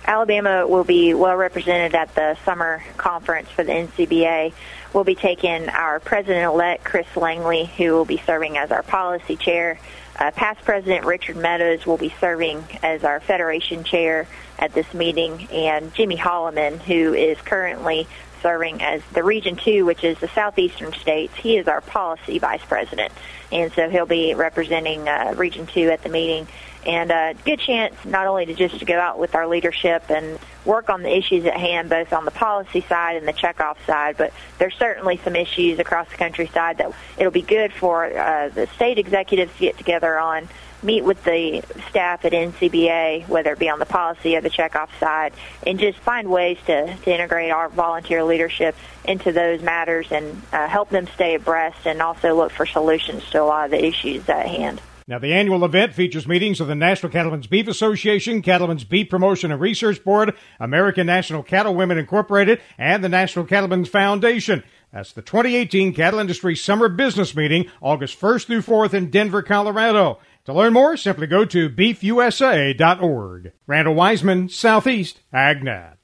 Alabama will be well represented at the summer conference for the NCBA. We'll be taking our president-elect, Chris Langley, who will be serving as our policy chair. Past President Richard Meadows will be serving as our Federation chair at this meeting, and Jimmy Holloman, who is currently serving as the Region 2, which is the southeastern states. He is our policy vice president, and so he'll be representing Region 2 at the meeting. And a good chance not only to go out with our leadership and work on the issues at hand, both on the policy side and the checkoff side, but there's certainly some issues across the countryside that it'll be good for the state executives to get together on, meet with the staff at NCBA, whether it be on the policy or the checkoff side, and just find ways to integrate our volunteer leadership into those matters and help them stay abreast and also look for solutions to a lot of the issues at hand. Now, the annual event features meetings of the National Cattlemen's Beef Association, Cattlemen's Beef Promotion and Research Board, American National Cattle Women Incorporated, and the National Cattlemen's Foundation. That's the 2018 Cattle Industry Summer Business Meeting, August 1st through 4th in Denver, Colorado. To learn more, simply go to beefusa.org. Randall Wiseman, Southeast AgNet.